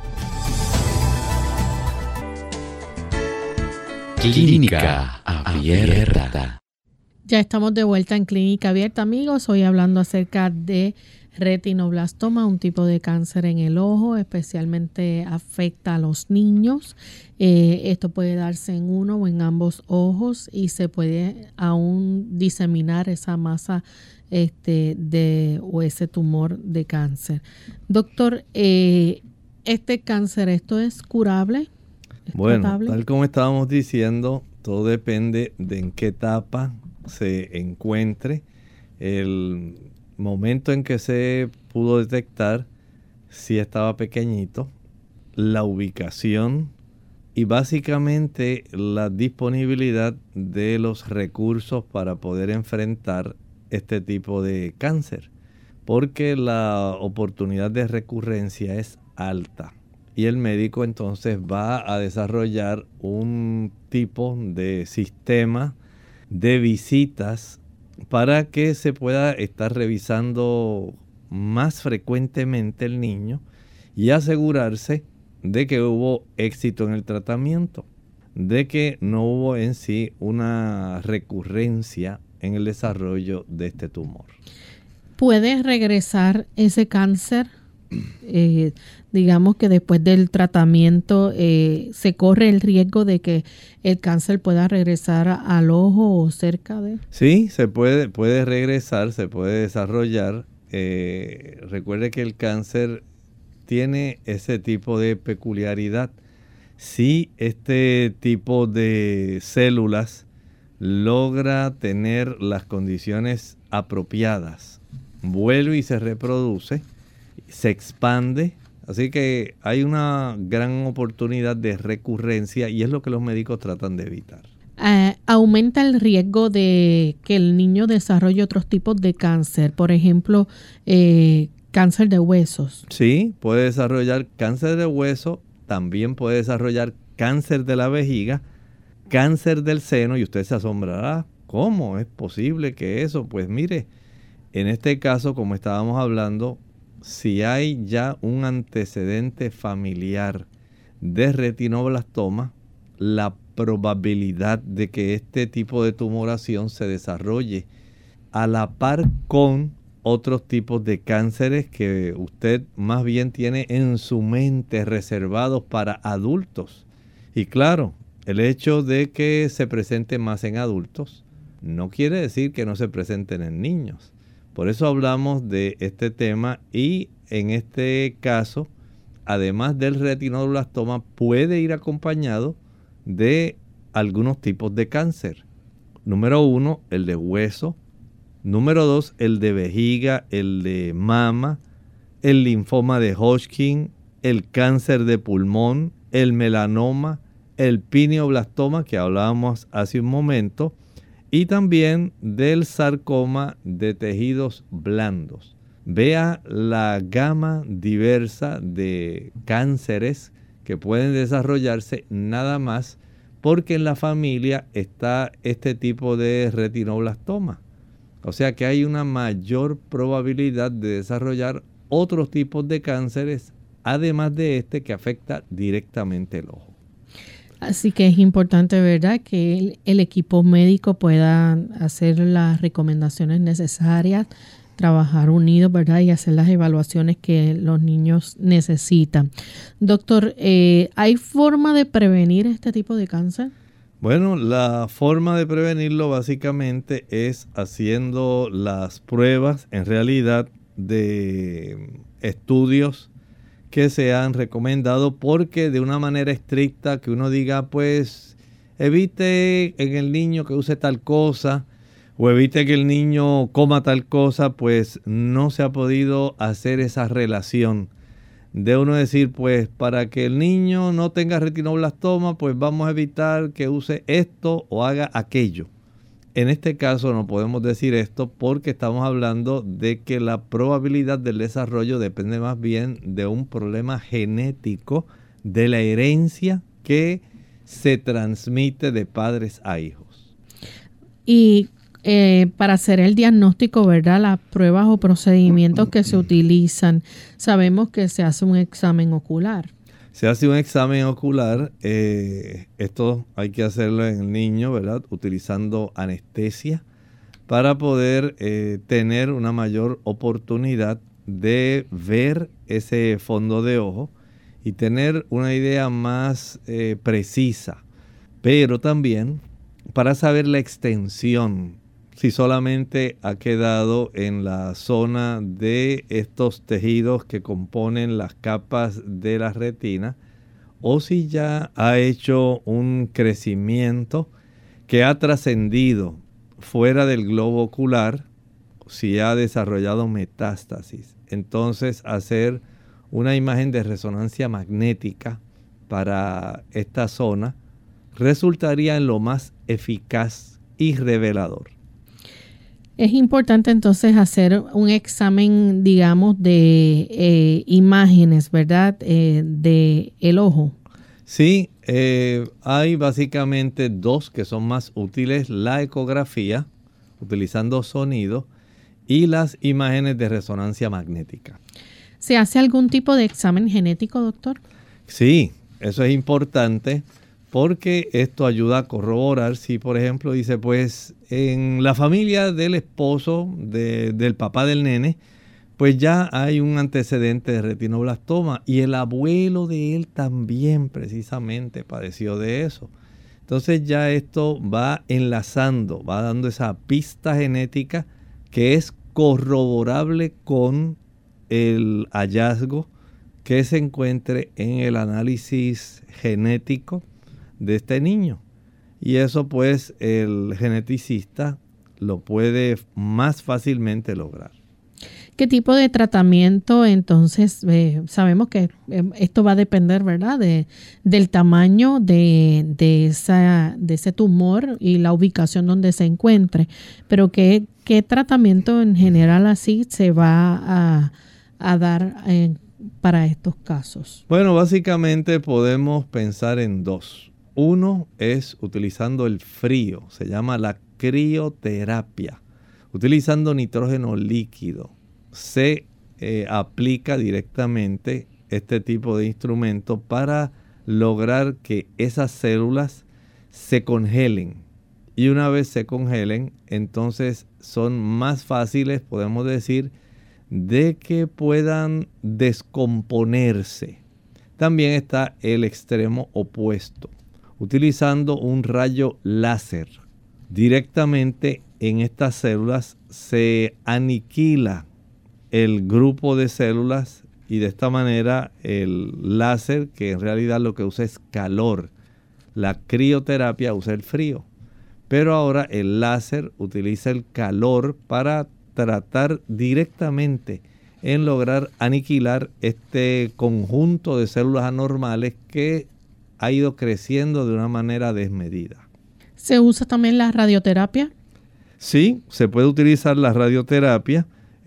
Clínica Abierta. Ya estamos de vuelta en Clínica Abierta, amigos. Hoy hablando acerca de retinoblastoma, un tipo de cáncer en el ojo, especialmente afecta a los niños. Eh, esto puede darse en uno o en ambos ojos y se puede aún diseminar esa masa este, de, o ese tumor de cáncer. Doctor, eh, este cáncer, ¿esto es curable? ¿Es bueno, tratable? Tal como estábamos diciendo, todo depende de en qué etapa se encuentre. El momento en que se pudo detectar, si estaba pequeñito, la ubicación y básicamente la disponibilidad de los recursos para poder enfrentar este tipo de cáncer, porque la oportunidad de recurrencia es alta y el médico entonces va a desarrollar un tipo de sistema de visitas para que se pueda estar revisando más frecuentemente el niño y asegurarse de que hubo éxito en el tratamiento, de que no hubo en sí una recurrencia en el desarrollo de este tumor. ¿Puede regresar ese cáncer eh, digamos que después del tratamiento eh, se corre el riesgo de que el cáncer pueda regresar al ojo o cerca de... Sí, se puede, puede regresar, se puede desarrollar. Eh, recuerde que el cáncer tiene ese tipo de peculiaridad. Si este tipo de células logra tener las condiciones apropiadas, vuelve y se reproduce, se expande, así que hay una gran oportunidad de recurrencia y es lo que los médicos tratan de evitar. Uh, aumenta el riesgo de que el niño desarrolle otros tipos de cáncer, por ejemplo, eh, cáncer de huesos. Sí, puede desarrollar cáncer de hueso, también puede desarrollar cáncer de la vejiga, cáncer del seno, y usted se asombrará, ¿cómo es posible que eso? Pues mire, en este caso, como estábamos hablando, si hay ya un antecedente familiar de retinoblastoma, la probabilidad de que este tipo de tumoración se desarrolle a la par con otros tipos de cánceres que usted más bien tiene en su mente reservados para adultos. Y claro, el hecho de que se presente más en adultos no quiere decir que no se presenten en niños. Por eso hablamos de este tema y en este caso, además del retinoblastoma, puede ir acompañado de algunos tipos de cáncer. Número uno, el de hueso. Número dos, el de vejiga, el de mama, el linfoma de Hodgkin, el cáncer de pulmón, el melanoma, el pineoblastoma que hablábamos hace un momento, y también del sarcoma de tejidos blandos. Vea la gama diversa de cánceres que pueden desarrollarse nada más porque en la familia está este tipo de retinoblastoma. O sea que hay una mayor probabilidad de desarrollar otros tipos de cánceres, además de este que afecta directamente el ojo. Así que es importante, ¿verdad?, que el, el equipo médico pueda hacer las recomendaciones necesarias, trabajar unidos, ¿verdad?, y hacer las evaluaciones que los niños necesitan. Doctor, eh, ¿hay forma de prevenir este tipo de cáncer? Bueno, la forma de prevenirlo básicamente es haciendo las pruebas, en realidad, de estudios que se han recomendado, porque de una manera estricta que uno diga, pues, evite en el niño que use tal cosa, o evite que el niño coma tal cosa, pues no se ha podido hacer esa relación de uno decir, pues para que el niño no tenga retinoblastoma, pues vamos a evitar que use esto o haga aquello. En este caso no podemos decir esto porque estamos hablando de que la probabilidad del desarrollo depende más bien de un problema genético, de la herencia que se transmite de padres a hijos. Y Eh, para hacer el diagnóstico, ¿verdad?, las pruebas o procedimientos que se utilizan, sabemos que se hace un examen ocular. Se hace un examen ocular, eh, esto hay que hacerlo en el niño, ¿verdad?, utilizando anestesia para poder eh, tener una mayor oportunidad de ver ese fondo de ojo y tener una idea más eh, precisa, pero también para saber la extensión, si solamente ha quedado en la zona de estos tejidos que componen las capas de la retina, o si ya ha hecho un crecimiento que ha trascendido fuera del globo ocular, si ha desarrollado metástasis. Entonces, hacer una imagen de resonancia magnética para esta zona resultaría en lo más eficaz y revelador. Es importante entonces hacer un examen, digamos, de eh, imágenes, ¿verdad?, eh, de el ojo. Sí, eh, hay básicamente dos que son más útiles: la ecografía, utilizando sonido, y las imágenes de resonancia magnética. ¿Se hace algún tipo de examen genético, doctor? Sí, eso es importante, porque esto ayuda a corroborar si, por ejemplo, dice, pues en la familia del esposo, de, del papá del nene, pues ya hay un antecedente de retinoblastoma y el abuelo de él también precisamente padeció de eso. Entonces ya esto va enlazando, va dando esa pista genética que es corroborable con el hallazgo que se encuentre en el análisis genético de este niño. Y eso pues el geneticista lo puede más fácilmente lograr. ¿Qué tipo de tratamiento entonces? Eh, sabemos que eh, esto va a depender, ¿verdad? De, del tamaño de, de, esa, de ese tumor y la ubicación donde se encuentre. Pero ¿qué, qué tratamiento en general así se va a, a dar eh, para estos casos? Bueno, básicamente podemos pensar en dos. Uno es utilizando el frío, se llama la crioterapia. Utilizando nitrógeno líquido se eh, aplica directamente este tipo de instrumento para lograr que esas células se congelen. Y una vez se congelen, entonces son más fáciles, podemos decir, de que puedan descomponerse. También está el extremo opuesto, utilizando un rayo láser. Directamente en estas células se aniquila el grupo de células y de esta manera el láser, que en realidad lo que usa es calor. La crioterapia usa el frío, pero ahora el láser utiliza el calor para tratar directamente en lograr aniquilar este conjunto de células anormales que ha ido creciendo de una manera desmedida. ¿Se usa también la radioterapia? Sí, se puede utilizar la radioterapia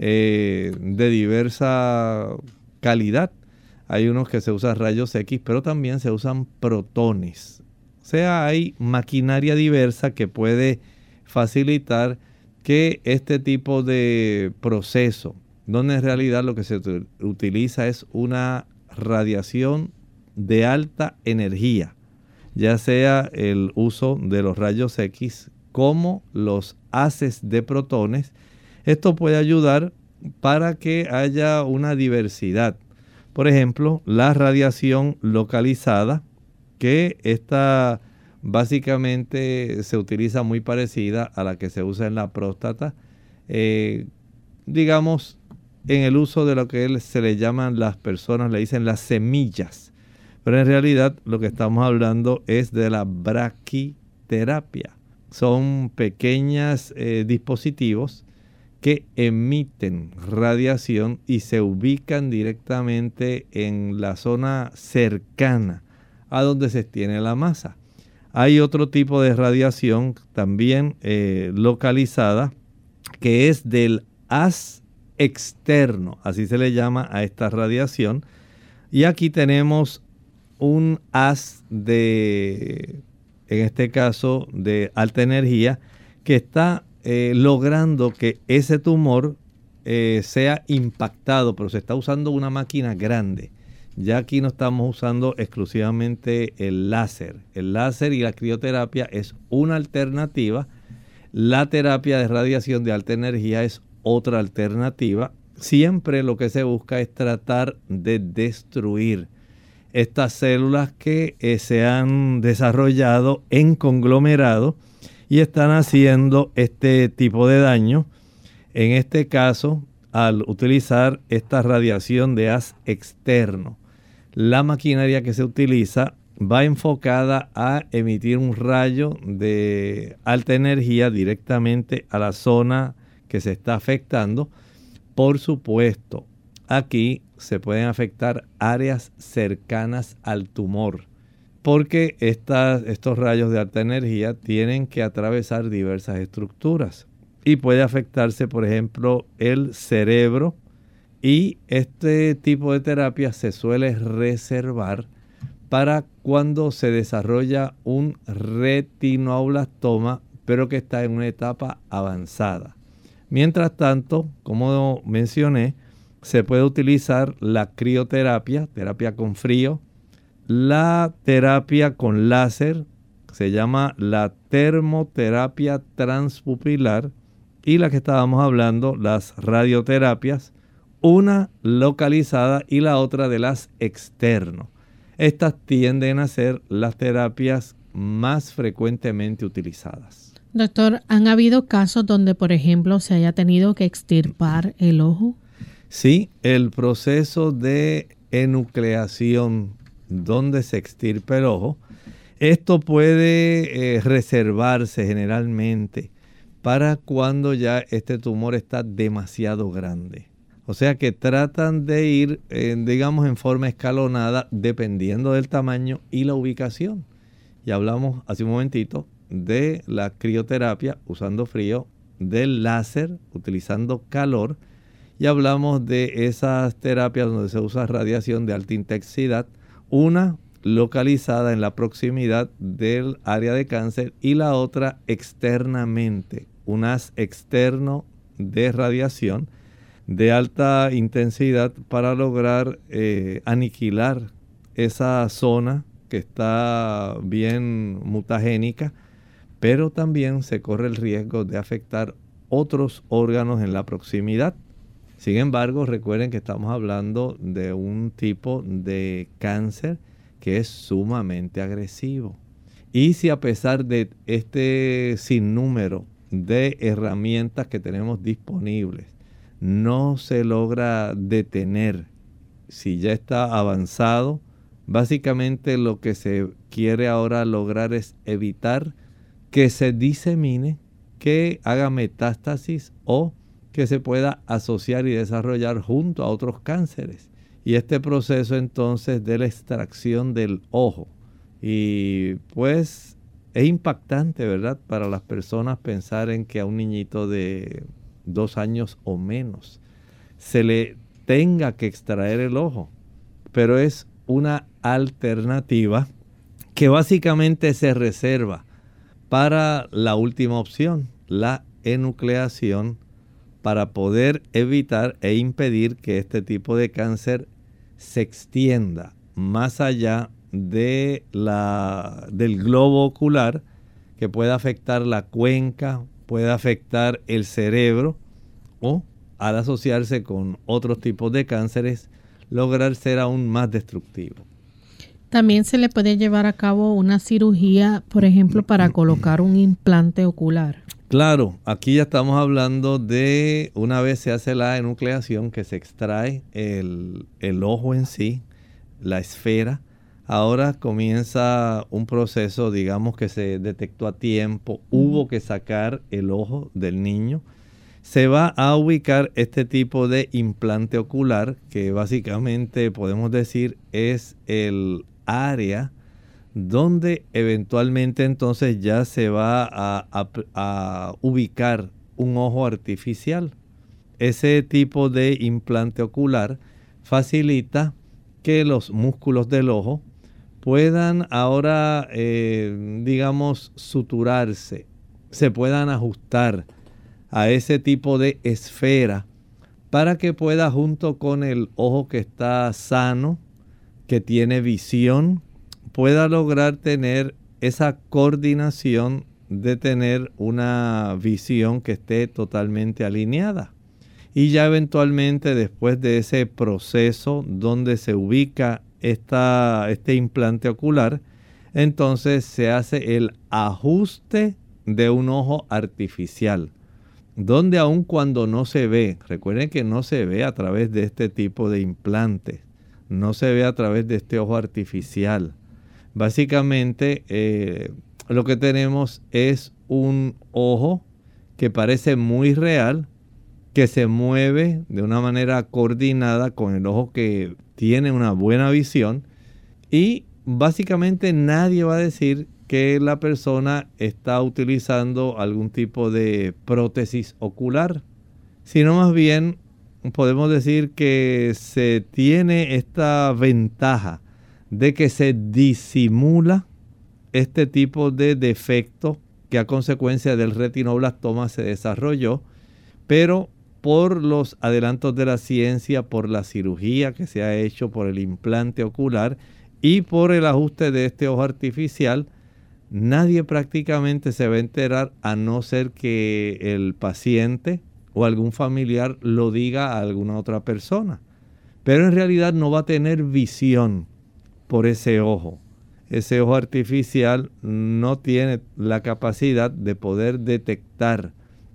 eh, de diversa calidad. Hay unos que se usan rayos X, pero también se usan protones. O sea, hay maquinaria diversa que puede facilitar que este tipo de proceso, donde en realidad lo que se utiliza es una radiación de alta energía, ya sea el uso de los rayos X como los haces de protones. Esto puede ayudar para que haya una diversidad. Por ejemplo, la radiación localizada, que esta básicamente se utiliza muy parecida a la que se usa en la próstata, eh, digamos, en el uso de lo que se le llaman, las personas le dicen las semillas. Pero en realidad lo que estamos hablando es de la braquiterapia. Son pequeños eh, dispositivos que emiten radiación y se ubican directamente en la zona cercana a donde se extiende la masa. Hay otro tipo de radiación también eh, localizada, que es del haz externo, así se le llama a esta radiación. Y aquí tenemos un haz de, en este caso, de alta energía, que está eh, logrando que ese tumor eh, sea impactado, pero se está usando una máquina grande. Ya aquí no estamos usando exclusivamente el láser. El láser y la crioterapia es una alternativa. La terapia de radiación de alta energía es otra alternativa. Siempre lo que se busca es tratar de destruir estas células que eh, se han desarrollado en conglomerado y están haciendo este tipo de daño. En este caso, al utilizar esta radiación de haz externo, la maquinaria que se utiliza va enfocada a emitir un rayo de alta energía directamente a la zona que se está afectando. Por supuesto, aquí se pueden afectar áreas cercanas al tumor, porque estas, estos rayos de alta energía tienen que atravesar diversas estructuras y puede afectarse, por ejemplo, el cerebro. Y este tipo de terapia se suele reservar para cuando se desarrolla un retinoblastoma, pero que está en una etapa avanzada. Mientras tanto, como mencioné, se puede utilizar la crioterapia, terapia con frío, la terapia con láser, se llama la termoterapia transpupilar, y la que estábamos hablando, las radioterapias, una localizada y la otra de las externo. Estas tienden a ser las terapias más frecuentemente utilizadas. Doctor, ¿han habido casos donde, por ejemplo, se haya tenido que extirpar el ojo? Sí, el proceso de enucleación donde se extirpa el ojo, esto puede eh, reservarse generalmente para cuando ya este tumor está demasiado grande. O sea que tratan de ir, eh, digamos, en forma escalonada dependiendo del tamaño y la ubicación. Y hablamos hace un momentito de la crioterapia usando frío, del láser utilizando calor, y hablamos de esas terapias donde se usa radiación de alta intensidad, una localizada en la proximidad del área de cáncer y la otra externamente, un haz externo de radiación de alta intensidad para lograr eh, aniquilar esa zona que está bien mutagénica, pero también se corre el riesgo de afectar otros órganos en la proximidad. Sin embargo, recuerden que estamos hablando de un tipo de cáncer que es sumamente agresivo. Y si a pesar de este sinnúmero de herramientas que tenemos disponibles, no se logra detener, si ya está avanzado, básicamente lo que se quiere ahora lograr es evitar que se disemine, que haga metástasis o que se pueda asociar y desarrollar junto a otros cánceres. Y este proceso entonces de la extracción del ojo. Y pues es impactante, ¿verdad? Para las personas pensar en que a un niñito de dos años o menos se le tenga que extraer el ojo. Pero es una alternativa que básicamente se reserva para la última opción, la enucleación, para poder evitar e impedir que este tipo de cáncer se extienda más allá de la, del globo ocular, que pueda afectar la cuenca, puede afectar el cerebro o, al asociarse con otros tipos de cánceres, lograr ser aún más destructivo. También se le puede llevar a cabo una cirugía, por ejemplo, para colocar un implante ocular. Claro, aquí ya estamos hablando de una vez se hace la enucleación, que se extrae el, el ojo en sí, la esfera. Ahora comienza un proceso, digamos, que se detectó a tiempo. Hubo que sacar el ojo del niño. Se va a ubicar este tipo de implante ocular, que básicamente podemos decir es el área donde eventualmente entonces ya se va a, a, a ubicar un ojo artificial. Ese tipo de implante ocular facilita que los músculos del ojo puedan ahora, eh, digamos, suturarse, se puedan ajustar a ese tipo de esfera para que pueda, junto con el ojo que está sano, que tiene visión, pueda lograr tener esa coordinación de tener una visión que esté totalmente alineada. Y ya eventualmente, después de ese proceso donde se ubica esta, este implante ocular, entonces se hace el ajuste de un ojo artificial, donde aun cuando no se ve, recuerden que no se ve a través de este tipo de implantes, no se ve a través de este ojo artificial. Básicamente eh, lo que tenemos es un ojo que parece muy real, que se mueve de una manera coordinada con el ojo que tiene una buena visión, y básicamente nadie va a decir que la persona está utilizando algún tipo de prótesis ocular, sino más bien podemos decir que se tiene esta ventaja de que se disimula este tipo de defecto que a consecuencia del retinoblastoma se desarrolló, pero por los adelantos de la ciencia, por la cirugía que se ha hecho, por el implante ocular y por el ajuste de este ojo artificial, nadie prácticamente se va a enterar, a no ser que el paciente o algún familiar lo diga a alguna otra persona. Pero en realidad no va a tener visión por ese ojo. Ese ojo artificial no tiene la capacidad de poder detectar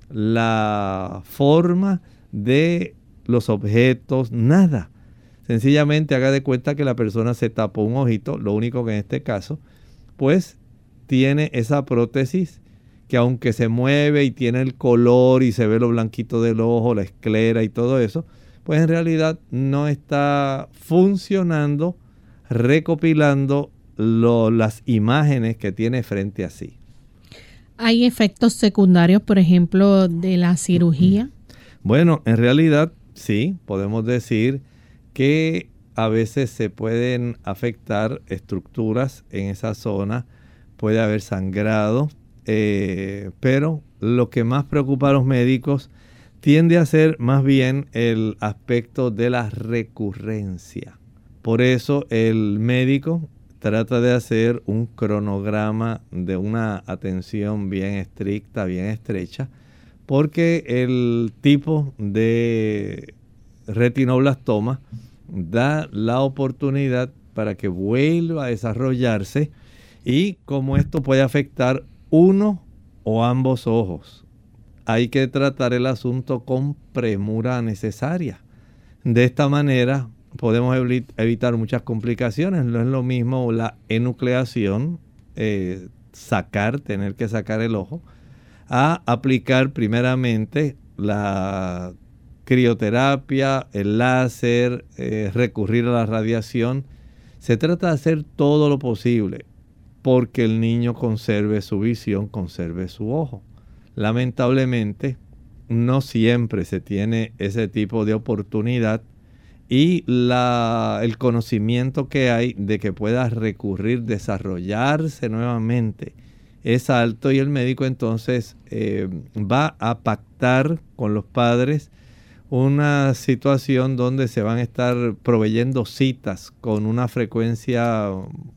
la forma de los objetos, nada. Sencillamente haga de cuenta que la persona se tapó un ojito, lo único que en este caso, pues tiene esa prótesis que aunque se mueve y tiene el color y se ve lo blanquito del ojo, la esclera y todo eso, pues en realidad no está funcionando, recopilando lo, las imágenes que tiene frente a sí. ¿Hay efectos secundarios, por ejemplo, de la cirugía? Bueno, en realidad sí, podemos decir que a veces se pueden afectar estructuras en esa zona, puede haber sangrado, eh, pero lo que más preocupa a los médicos tiende a ser más bien el aspecto de la recurrencia. Por eso el médico trata de hacer un cronograma de una atención bien estricta, bien estrecha, porque el tipo de retinoblastoma da la oportunidad para que vuelva a desarrollarse y como esto puede afectar uno o ambos ojos. Hay que tratar el asunto con premura necesaria. De esta manera podemos evitar muchas complicaciones. No es lo mismo la enucleación, eh, sacar, tener que sacar el ojo, a aplicar primeramente la crioterapia, el láser, eh, recurrir a la radiación. Se trata de hacer todo lo posible porque el niño conserve su visión, conserve su ojo. Lamentablemente, no siempre se tiene ese tipo de oportunidad y la, el conocimiento que hay de que pueda recurrir, desarrollarse nuevamente es alto y el médico entonces eh, va a pactar con los padres una situación donde se van a estar proveyendo citas con una frecuencia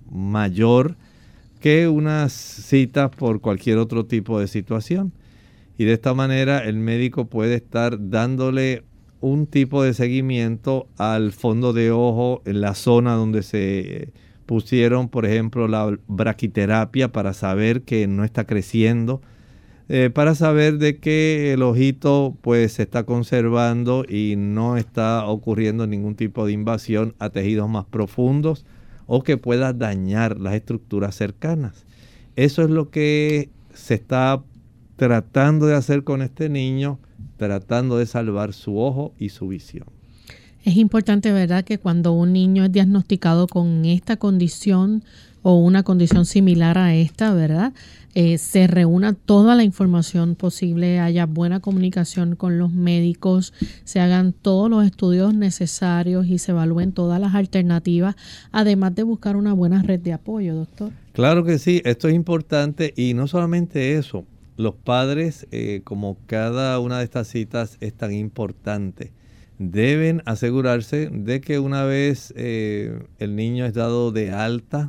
mayor que unas citas por cualquier otro tipo de situación. Y de esta manera el médico puede estar dándole un tipo de seguimiento al fondo de ojo en la zona donde se pusieron, por ejemplo, la braquiterapia para saber que no está creciendo, eh, para saber de que el ojito pues se está conservando y no está ocurriendo ningún tipo de invasión a tejidos más profundos o que pueda dañar las estructuras cercanas. Eso es lo que se está tratando de hacer con este niño, tratando de salvar su ojo y su visión. Es importante, ¿verdad?, que cuando un niño es diagnosticado con esta condición o una condición similar a esta, ¿verdad?, eh, se reúna toda la información posible, haya buena comunicación con los médicos, se hagan todos los estudios necesarios y se evalúen todas las alternativas, además de buscar una buena red de apoyo, doctor. Claro que sí, esto es importante y no solamente eso. Los padres, eh, como cada una de estas citas es tan importante, deben asegurarse de que una vez eh, el niño es dado de alta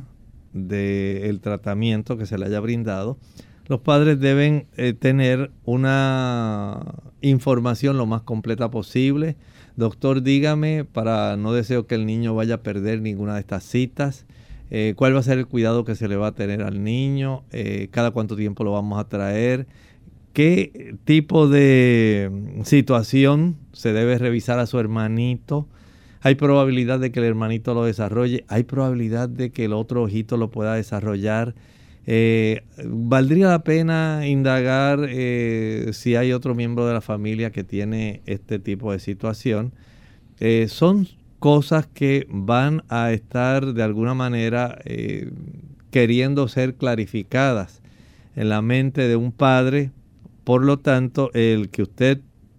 del tratamiento que se le haya brindado, los padres deben eh, tener una información lo más completa posible. Doctor, dígame, para no deseo que el niño vaya a perder ninguna de estas citas, Eh, cuál va a ser el cuidado que se le va a tener al niño, eh, cada cuánto tiempo lo vamos a traer, qué tipo de situación se debe revisar a su hermanito, hay probabilidad de que el hermanito lo desarrolle, hay probabilidad de que el otro ojito lo pueda desarrollar, eh, valdría la pena indagar eh, si hay otro miembro de la familia que tiene este tipo de situación. Eh, son cosas que van a estar de alguna manera eh, queriendo ser clarificadas en la mente de un padre. Por lo tanto, el que usted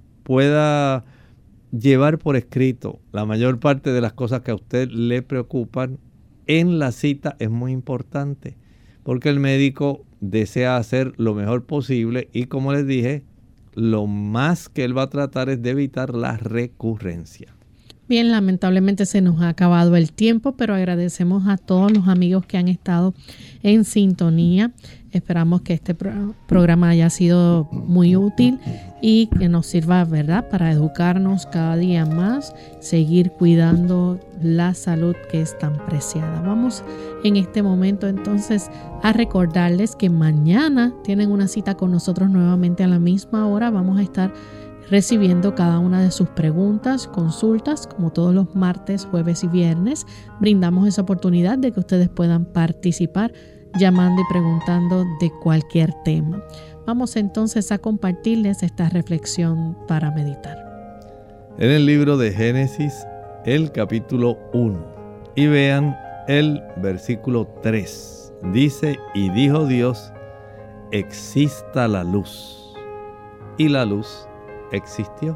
pueda llevar por escrito la mayor parte de las cosas que a usted le preocupan en la cita es muy importante, porque el médico desea hacer lo mejor posible y, como les dije, lo más que él va a tratar es de evitar la recurrencia. Bien, lamentablemente se nos ha acabado el tiempo, pero agradecemos a todos los amigos que han estado en sintonía. Esperamos que este pro- programa haya sido muy útil y que nos sirva, ¿verdad?, para educarnos cada día más, seguir cuidando la salud que es tan preciada. Vamos en este momento entonces a recordarles que mañana tienen una cita con nosotros nuevamente a la misma hora. Vamos a estar recibiendo cada una de sus preguntas, consultas, como todos los martes, jueves y viernes. Brindamos esa oportunidad de que ustedes puedan participar llamando y preguntando de cualquier tema. Vamos entonces a compartirles esta reflexión para meditar. En el libro de Génesis, el capítulo uno, y vean el versículo tres. Dice, y dijo Dios, exista la luz. Y la luz existió.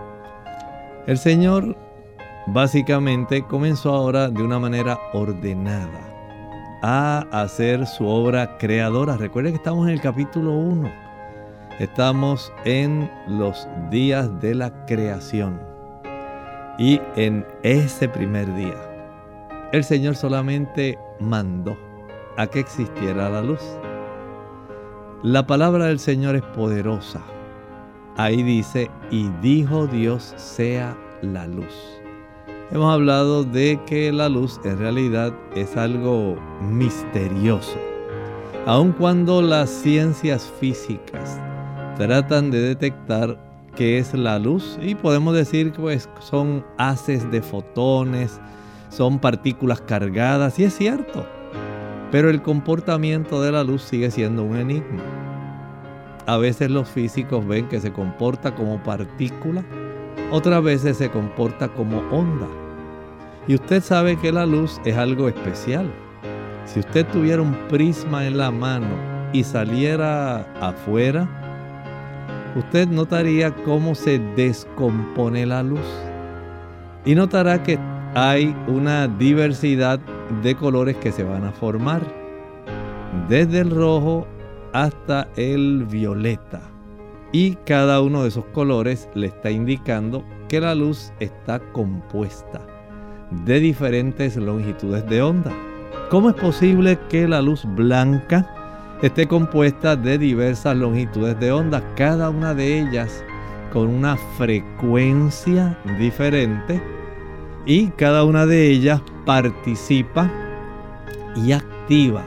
El Señor básicamente comenzó ahora de una manera ordenada a hacer su obra creadora. Recuerden que estamos en el capítulo uno. Estamos en los días de la creación. Y en ese primer día, el Señor solamente mandó a que existiera la luz. La palabra del Señor es poderosa. Ahí dice, y dijo Dios, sea la luz. Hemos hablado de que la luz en realidad es algo misterioso. Aun cuando las ciencias físicas tratan de detectar qué es la luz, y podemos decir que pues, son haces de fotones, son partículas cargadas, y es cierto. Pero el comportamiento de la luz sigue siendo un enigma. A veces los físicos ven que se comporta como partícula, otras veces se comporta como onda. Y usted sabe que la luz es algo especial. Si usted tuviera un prisma en la mano y saliera afuera, usted notaría cómo se descompone la luz. Y notará que hay una diversidad de colores que se van a formar. Desde el rojo hasta el violeta. Y cada uno de esos colores le está indicando que la luz está compuesta de diferentes longitudes de onda. ¿Cómo es posible que la luz blanca esté compuesta de diversas longitudes de onda, cada una de ellas con una frecuencia diferente, y cada una de ellas participa y activa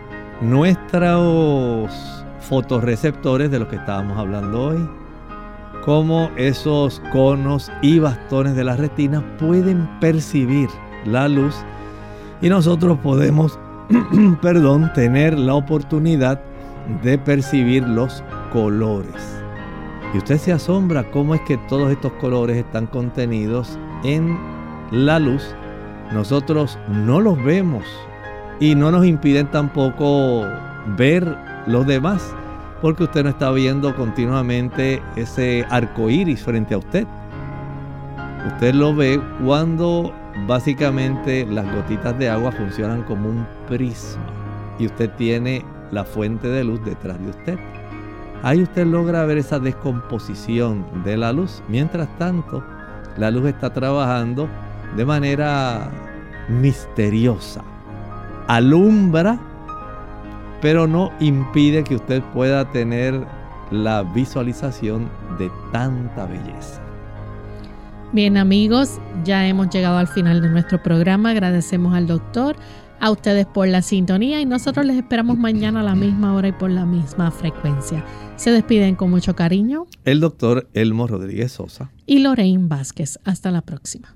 nuestros fotorreceptores de los que estábamos hablando hoy? Cómo esos conos y bastones de la retina pueden percibir la luz, y nosotros podemos perdón, tener la oportunidad de percibir los colores. Y usted se asombra cómo es que todos estos colores están contenidos en la luz. Nosotros no los vemos y no nos impiden tampoco ver los demás, porque usted no está viendo continuamente ese arco iris frente a usted. Usted lo ve cuando básicamente las gotitas de agua funcionan como un prisma y usted tiene la fuente de luz detrás de usted. Ahí usted logra ver esa descomposición de la luz. Mientras tanto, la luz está trabajando de manera misteriosa. Alumbra, pero no impide que usted pueda tener la visualización de tanta belleza. Bien, amigos, ya hemos llegado al final de nuestro programa. Agradecemos al doctor, a ustedes por la sintonía, y nosotros les esperamos mañana a la misma hora y por la misma frecuencia. Se despiden con mucho cariño el doctor Elmo Rodríguez Sosa y Lorraine Vázquez. Hasta la próxima.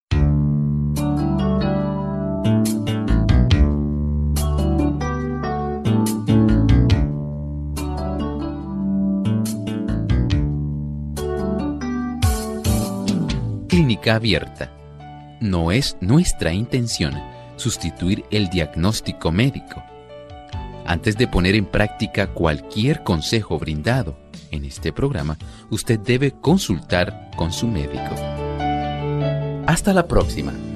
Clínica Abierta. No es nuestra intención sustituir el diagnóstico médico. Antes de poner en práctica cualquier consejo brindado en este programa, usted debe consultar con su médico. Hasta la próxima.